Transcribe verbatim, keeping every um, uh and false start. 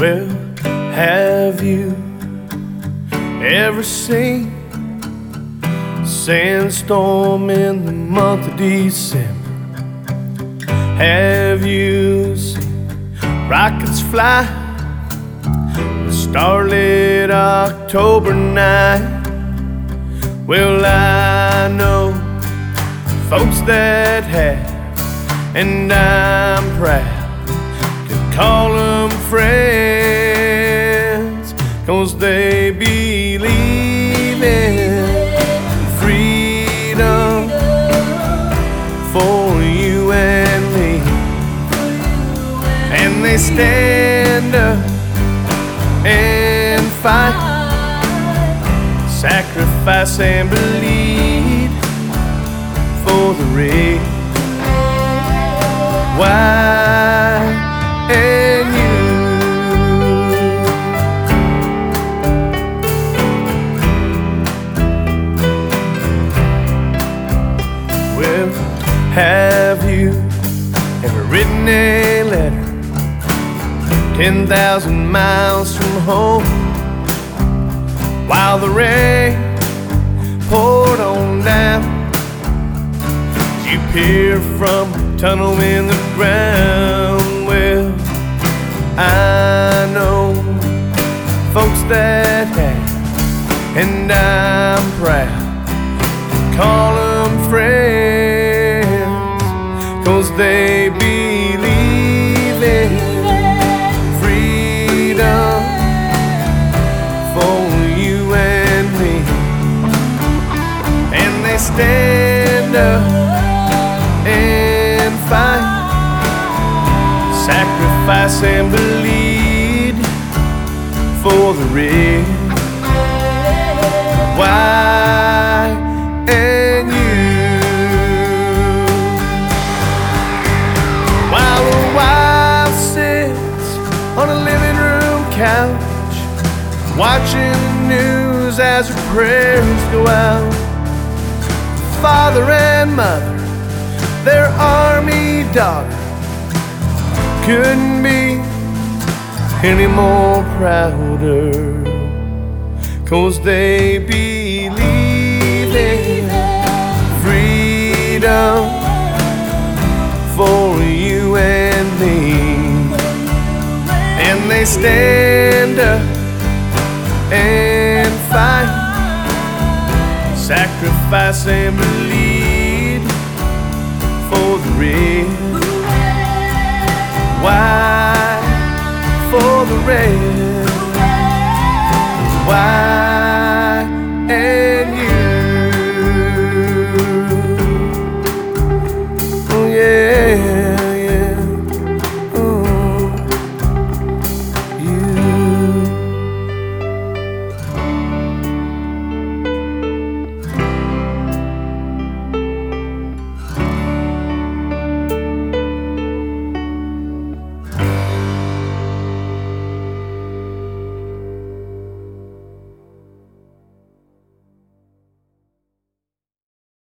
Well, have you ever seen a sandstorm in the month of December? Have you seen rockets fly a starlit October night? Well, I know folks that have, and I'm proud to call them friends, 'cause they believe in freedom for you and me, and they stand up and fight, sacrifice and bleed for the race. Why and you? Well, have you ever written a letter ten thousand miles from home while the rain poured on down? You peer from a tunnel in the ground. Well, I know folks that have, and I'm proud to call them friends, 'cause they believe in freedom for you and me, and they stand up and fight, sacrifice and bleed for the red. Why and you? While a wife sits on a living room couch, watching the news as her prayers go out, father and mother, their army daughter, couldn't be any more prouder, 'cause they believe in freedom for you and me, and they stand up and fight, sacrifice and bleed for the red. Why for the red?